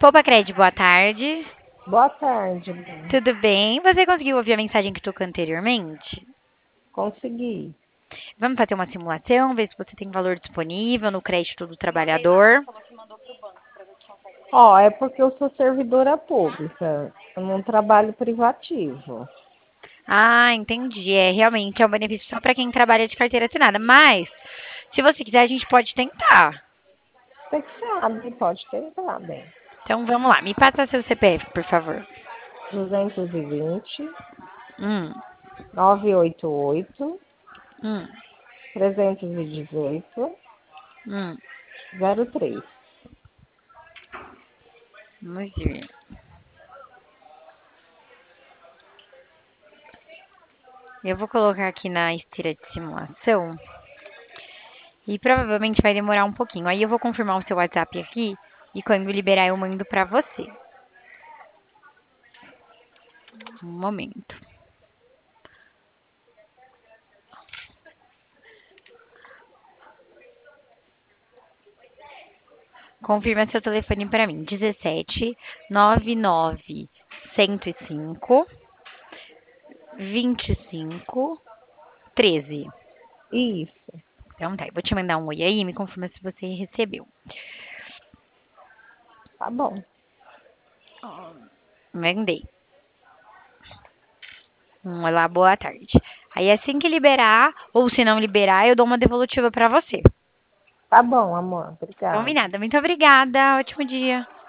Poupa Crédito, boa tarde. Boa tarde, Lu. Tudo bem? Você conseguiu ouvir a mensagem que tocou anteriormente? Consegui. Vamos fazer uma simulação, ver se você tem valor disponível no crédito do trabalhador. Ó, é porque eu sou servidora pública. Eu não trabalho privativo. Ah, entendi. Realmente é um benefício só para quem trabalha de carteira assinada. Mas, se você quiser, a gente pode tentar. Você que sabe, pode tentar, bem. Então, vamos lá. Me passa seu CPF, por favor. 220, Hum, 988, hum, 318, hum. 03. Vamos ver. Eu vou colocar aqui na esteira de simulação e provavelmente vai demorar um pouquinho. Aí eu vou confirmar o seu WhatsApp aqui e quando liberar eu mando para você. Um momento. Confirma seu telefone para mim. 17 99 105 25 13. Isso, Então tá, eu vou te mandar um oi aí e me confirma se você recebeu. tá bom. Mandei. Olá, boa tarde. Aí assim que liberar, ou se não liberar, eu dou uma devolutiva para você. Tá bom, amor. Obrigada. Combinada. Muito obrigada. Ótimo dia.